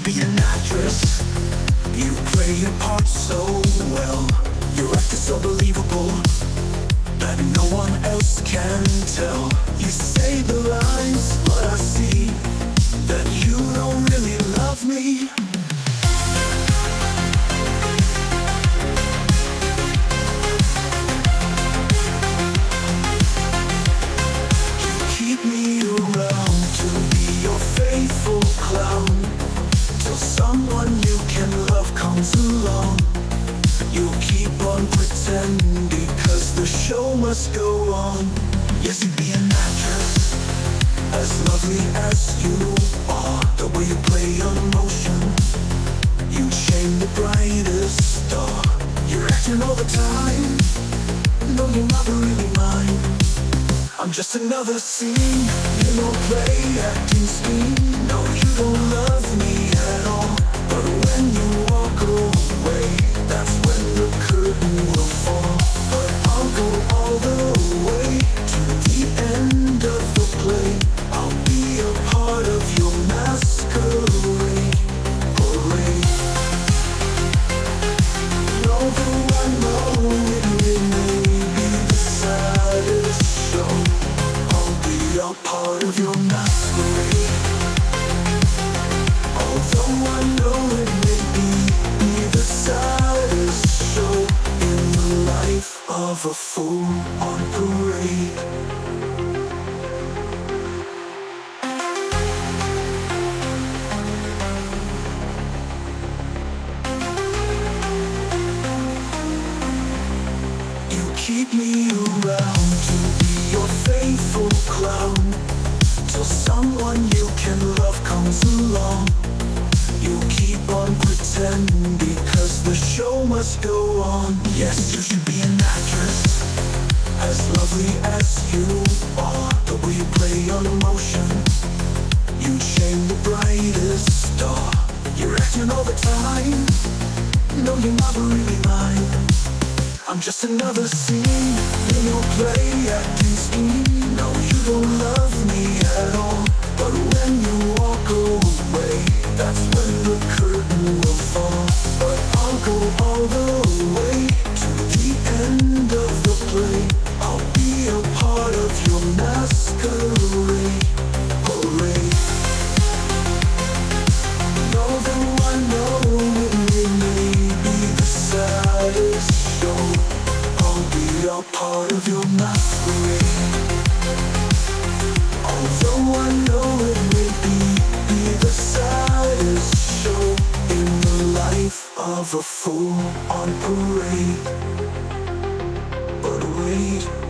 be an actress. You play your part so well. Your act is so believable that no one else can tell. You say the lines, but I see that you don't really love me. You keep me around to be your faithful clown, till someone you can love comes along. You keep on pretending because the show must go on. Yes, you'd be an actress, as lovely as you are. The way you play on emotion, you'd shame the brightest star. You're acting all the time, no, you're not really mine. I'm just another scene in your play acting scheme. No, you don't love me at all, but when you walk away, that's when the curtain will fall. But I'll go all the way to the end of the play. I'll be a part of your masquerade parade. Although I know it may be the saddest show, I'll be a part of your masquerade. Although I know it may be the saddest show in the life of a fool on parade. You keep me around to be your faithful clown, till someone you can love comes along. You keep on pretending because the show must go on. Yes, you should be an actress, as lovely as you are. The way you play on emotion, you'd shame the brightest star. You're acting all the time, no, you're not really mine. I'm just another scene in your play acting scheme. No, you don't love me at all, but when you walk away, that's when the curtain will fall. But I'll go all the way to the end of the play. I'll be a part of your masquerade parade. Although I know it may be the saddest show, I'll be a part of your masquerade. Although I know it may be the saddest show in the life of a fool on parade. But wait,